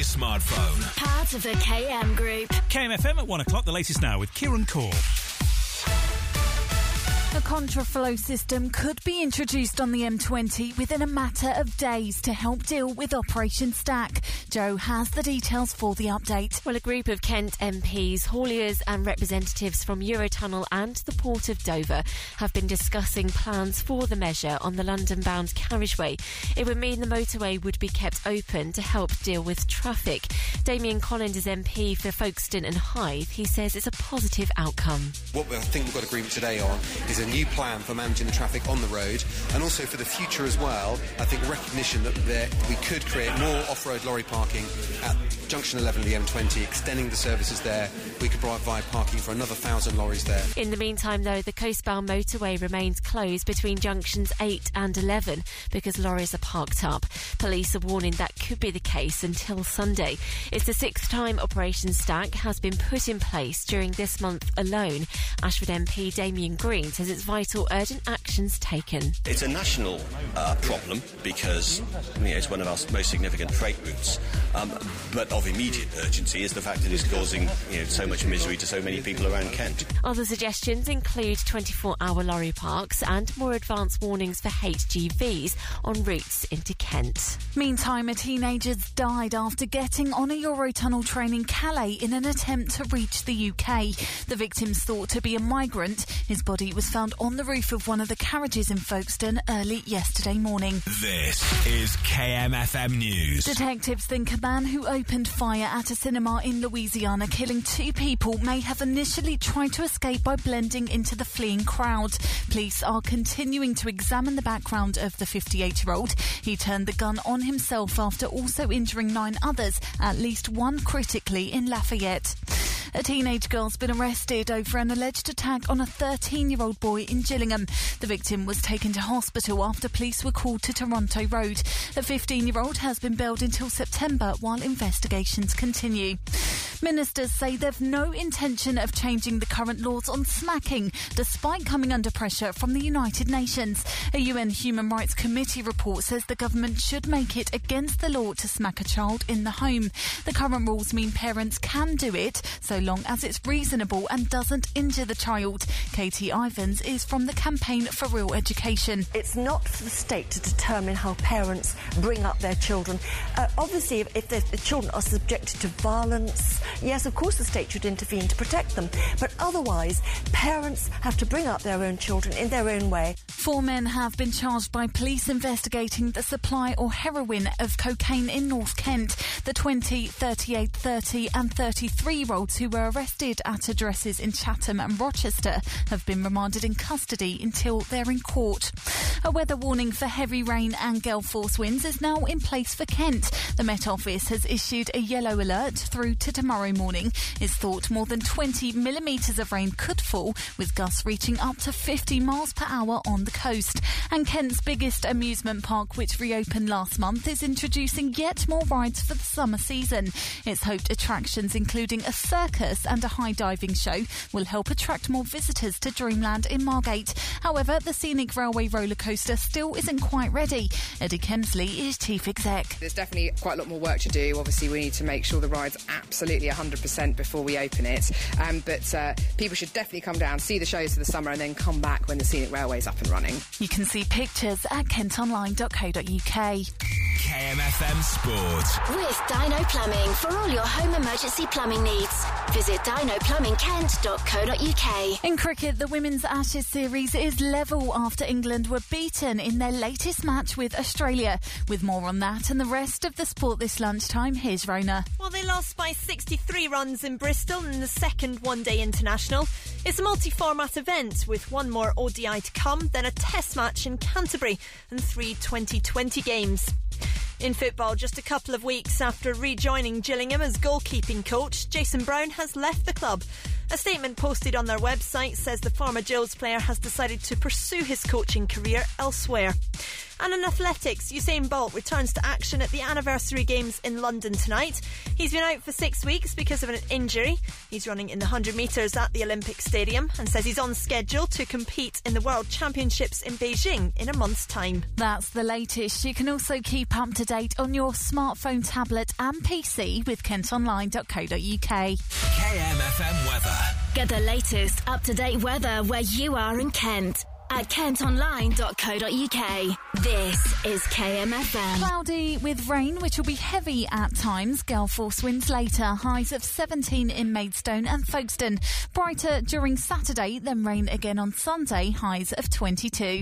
your smartphone. Part of the KM Group. KMFM at 1 o'clock, the latest now with Kieran Core. A contraflow system could be introduced on the M20 within a matter of days to help deal with Operation Stack. Joe has the details for the update. Well, a group of Kent MPs, hauliers and representatives from Eurotunnel and the Port of Dover have been discussing plans for the measure on the London-bound carriageway. It would mean the motorway would be kept open to help deal with traffic. Damien Collins is MP for Folkestone and Hythe. He says it's a positive outcome. What I think we've got agreement today on is a new plan for managing the traffic on the road, and also for the future as well. I think recognition that we could create more off-road lorry parking at junction 11 of the M20, extending the services there. We could provide parking for another 1,000 lorries there. In the meantime, though, the coastbound motorway remains closed between junctions 8 and 11 because lorries are parked up. Police are warning that could be the case until Sunday. It's the 6th time Operation Stack has been put in place during this month alone. Ashford MP Damien Green says it's vital urgent actions taken. It's a national problem because it's one of our most significant freight routes, but of immediate urgency is the fact that it's causing so much misery to so many people around Kent. Other suggestions include 24-hour lorry parks and more advanced warnings for HGVs on routes into Kent. Meantime, a teenager's died after getting on a Eurotunnel train in Calais in an attempt to reach the UK. The victim's thought to be a migrant. His body was found on the roof of one of the carriages in Folkestone early yesterday morning. This is KMFM News. Detectives think a man who opened fire at a cinema in Louisiana, killing 2 people, may have initially tried to escape by blending into the fleeing crowd. Police are continuing to examine the background of the 58-year-old. He turned the gun on himself after also injuring 9 others, at least one critically, in Lafayette. A teenage girl's been arrested over an alleged attack on a 13-year-old boy in Gillingham. The victim was taken to hospital after police were called to Toronto Road. The 15-year-old has been bailed until September while investigations continue. Ministers say they've no intention of changing the current laws on smacking, despite coming under pressure from the United Nations. A UN Human Rights Committee report says the government should make it against the law to smack a child in the home. The current rules mean parents can do it, so long as it's reasonable and doesn't injure the child. Katie Ivans is from the Campaign for Real Education. It's not for the state to determine how parents bring up their children. Obviously, if the children are subjected to violence, yes, of course the state should intervene to protect them. But otherwise, parents have to bring up their own children in their own way. 4 men have been charged by police investigating the supply or heroin of cocaine in North Kent. The 20, 38, 30 and 33-year-olds who were arrested at addresses in Chatham and Rochester have been remanded in custody until they're in court. A weather warning for heavy rain and gale force winds is now in place for Kent. The Met Office has issued a yellow alert through to tomorrow morning. It's thought more than 20 millimetres of rain could fall, with gusts reaching up to 50 miles per hour on the coast. And Kent's biggest amusement park, which reopened last month, is introducing yet more rides for the summer season. It's hoped attractions including a circus and a high diving show will help attract more visitors to Dreamland in Margate. However, the Scenic Railway roller coaster still isn't quite ready. Eddie Kemsley is chief exec. There's definitely quite a lot more work to do. Obviously, we need to make sure the ride's absolutely 100% before we open it. But people should definitely come down, see the shows for the summer and then come back when the Scenic Railway's up and running. You can see pictures at kentonline.co.uk. KMFM Sport. With Dino Plumbing for all your home emergency plumbing needs. Visit dinoplumbingkent.co.uk. In cricket, the Women's Ashes series is level after England were beaten in their latest match with Australia. With more on that and the rest of the sport this lunchtime, here's Rona. Well, they lost by 63 runs in Bristol in the second one-day international. It's a multi-format event with one more ODI to come, then a test match in Canterbury and 3 2020 games. In football, just a couple of weeks after rejoining Gillingham as goalkeeping coach, Jason Brown has left the club. A statement posted on their website says the former Gills player has decided to pursue his coaching career elsewhere. And in athletics, Usain Bolt returns to action at the Anniversary Games in London tonight. He's been out for 6 weeks because of an injury. He's running in the 100 metres at the Olympic Stadium and says he's on schedule to compete in the World Championships in Beijing in a month's time. That's the latest. You can also keep up to date on your smartphone, tablet and PC with kentonline.co.uk. KMFM weather. Get the latest up-to-date weather where you are in Kent at kentonline.co.uk. This is KMFM. Cloudy with rain, which will be heavy at times. Gale force winds later. Highs of 17 in Maidstone and Folkestone. Brighter during Saturday, then rain again on Sunday. Highs of 22.